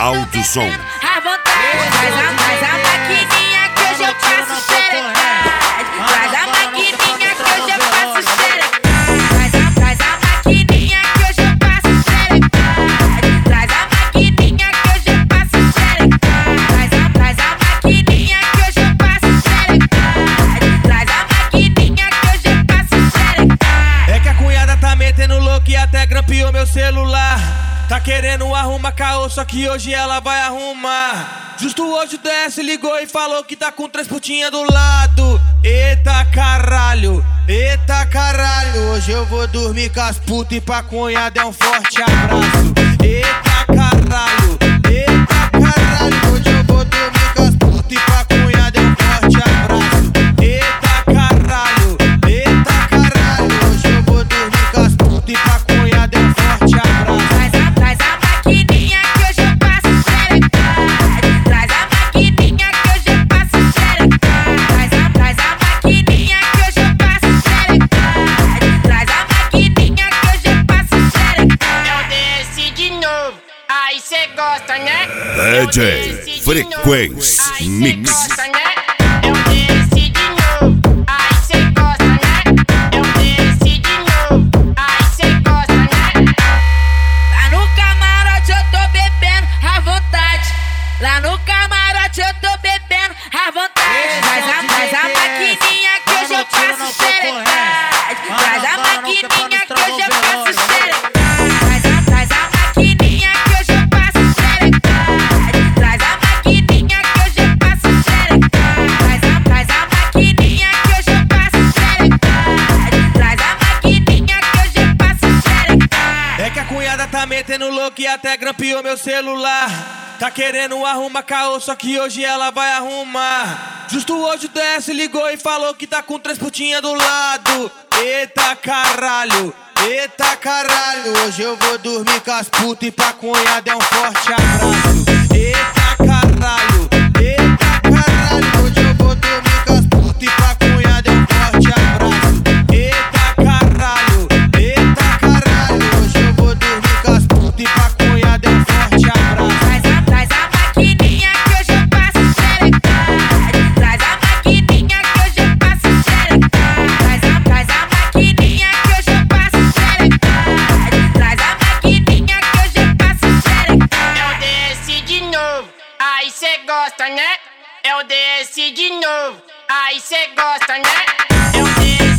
Alto som. À vontade, traz a maquininha que hoje eu faço xerecade. Traz a maquininha que hoje eu faço xerecade. Traz a maquininha que hoje eu faço xerecade. Traz a maquininha que hoje eu faço xerecade. Traz a maquininha que hoje eu faço xerecade. Traz a maquininha que hoje eu faço xerecade. É que a cunhada tá metendo louco e até grampeou meu celular. Tá querendo arrumar caô, só que hoje ela vai arrumar. Justo hoje o DS ligou e falou que tá com 3 putinhas do lado. Eita caralho, hoje eu vou dormir com as putas e pra cunhada é um forte abraço. Eita caralho, hoje eu vou dormir com as putas e pra cunhada é um forte abraço. Eita caralho, hoje eu vou dormir com as putas e pra cunhada é um forte abraço. Traz a maquininha que hoje eu faço xerecade. Traz a maquininha que hoje eu faço xerecade. Traz a maquininha que hoje eu faço xerecade. Traz a maquininha que hoje eu faço xerecade. Eu desci de novo, aí cê gosta, né? DJ Frequência Mix. Eu desci de novo, aí cê gosta, né? Eu desci de novo, aí cê gosta, né? Lá no camarote eu tô bebendo à vontade. Lá no camarote eu tô bebendo à vontade. Traz a maquininha que hoje eu faço xerecade. Traz a maquininha que hoje eu faço xerecade. Traz a maquininha que hoje eu faço xerecade. Traz a maquininha que hoje eu faço xerecade. Traz a maquininha que hoje eu faço xerecade. Traz a maquininha que hoje eu faço xerecade. É que a cunhada tá metendo louco e até grampeou meu celular. Tá querendo arrumar caô, só que hoje ela vai arrumar. Justo hoje o DS ligou e falou que tá com 3 putinhas do lado. Eita caralho, hoje eu vou dormir com as putas e pra cunhada é um forte abraço. Eita caralho, hoje eu vou dormir com as putas e pra cunhada é um forte abraço. Eita caralho, hoje eu vou dormir com as putas e pra cunhada é um forte abraço. Traz a maquininha que hoje eu faço xerecade. Traz a maquininha que hoje eu faço xerecade. Traz a maquininha que hoje eu faço xerecade. Traz a maquininha que hoje eu faço xerecade. Eu desci de novo, aí cê gosta, né? Eu desci de novo, aí cê gosta, né? Eu desci